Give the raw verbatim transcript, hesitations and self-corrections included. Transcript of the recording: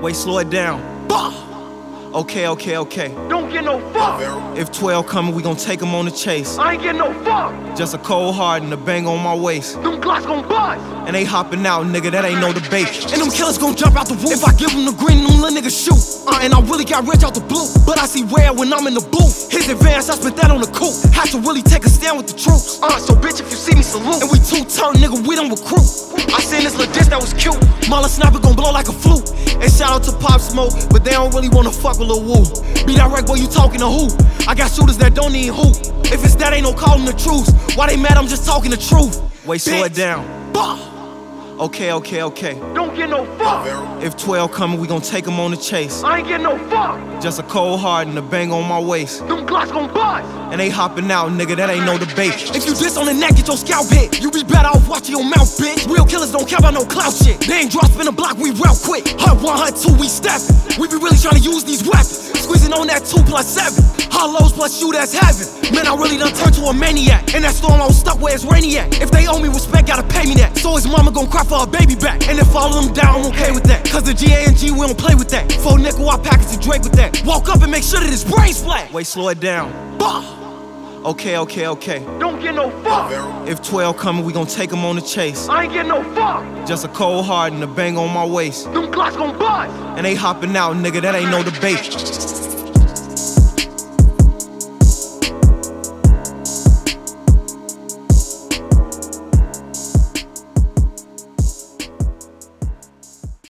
Wait, slow it down. Bah! Okay, okay, okay. Don't get no fuck. If twelve coming, we gon' take them on the chase. I ain't getting no fuck. Just a cold heart and a bang on my waist. Them Glocks gon' buzz. And they hopping out, nigga, that ain't no debate. And them killers gon' jump out the roof. If I give them the green, them little niggas shoot. Uh, and I really got rich out the blue. But I see red when I'm in the booth. His advance, I spit that on the coupe. Had to really take a stand with the troops. Uh, so bitch, if you see me, salute. And we two-turn, nigga, we don't recruit. I seen this little diss that was cute. Mala sniper gon' blow like a flute. And shout out to Pop Smoke, but they don't really wanna fuck with Lil Woo. Be direct, boy, you talking to who? I got shooters that don't need who. If it's that, ain't no calling the truth. Why they mad? I'm just talking the truth. Wait, slow it down. Bah! Okay, okay, okay. Don't get no fuck. If twelve coming, we gon' take them on the chase. I ain't getting no fuck. Just a cold heart and a bang on my waist. Them Glocks gon' buzz. And they hopping out, nigga, that ain't no debate. If you diss on the neck, get your scalp hit. You be better off watching your mouth, bitch. Real killers don't care about no clout shit. They ain't drop spin a block, we real quick. Hut one, hut two, we steppin'. We be really trying to use these weapons. Squeezing on that two plus seven. Hollows plus you, that's heaven. Man, I really done turned to a maniac. And that storm all stuck where it's rainy at. If they owe me respect, gotta pay me that. So his mama gon' cry for her baby back. And if all of them down, I'm okay with that. Cause the G A N G, we don't play with that. Four nickel, I package the Drake with that. Walk up and make sure that his brain's flat. Wait, slow it down. Bah! Okay, okay, okay. Don't get no fuck. If twelve coming, we gon' take them on the chase. I ain't getting no fuck. Just a cold heart and a bang on my waist. Them Glocks gon' buzz. And they hopping out, nigga, that ain't no debate.